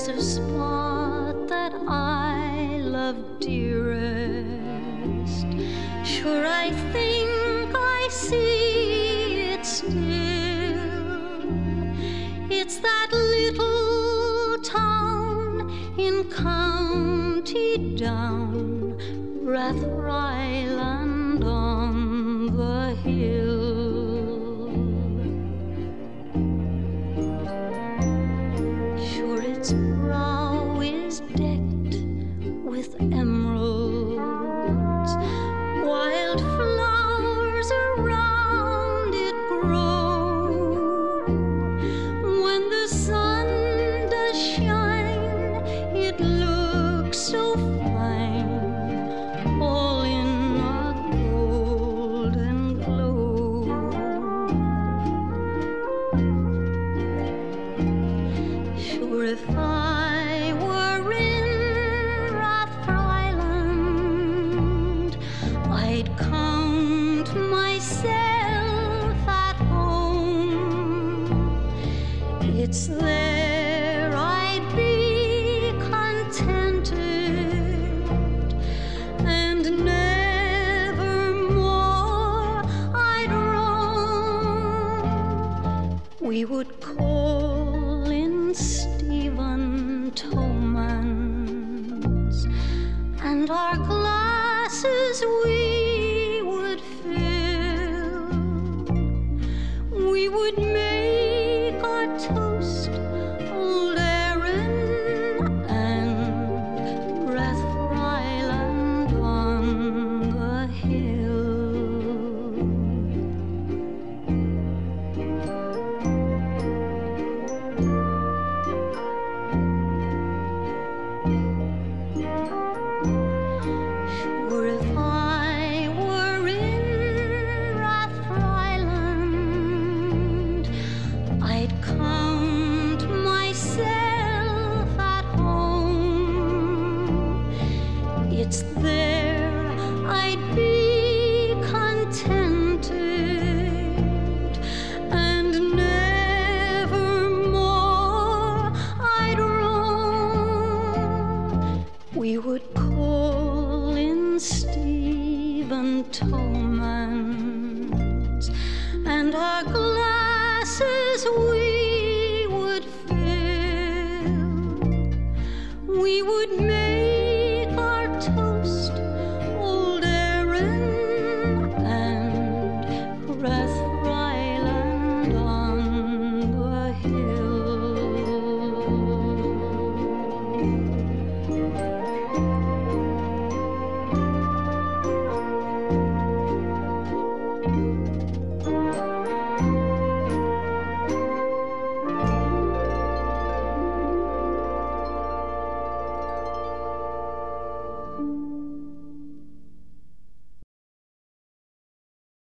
a spot that I love dearest. Sure, I think I see it still. It's that little town in County Down, Rathfriland on the hill. Sure, its brow is decked with emeralds, wild flowers around it grow. When the sun does shine, it looks so fine, all in a golden glow. Sure, if I were in Rathfriland, I'd count myself at home. It's there I'd be contented, and nevermore I'd roam. We would call in Stephen Tomans, and our glasses we would fill. We would make our toast Old Erin and Rathfriland on the hill. Sure, if I were in Rathfriland, I'd count myself at home. It's there I'd be contented, and nevermore I'd roam. We would call in Stephen Tomans, and our glasses we would fill. We would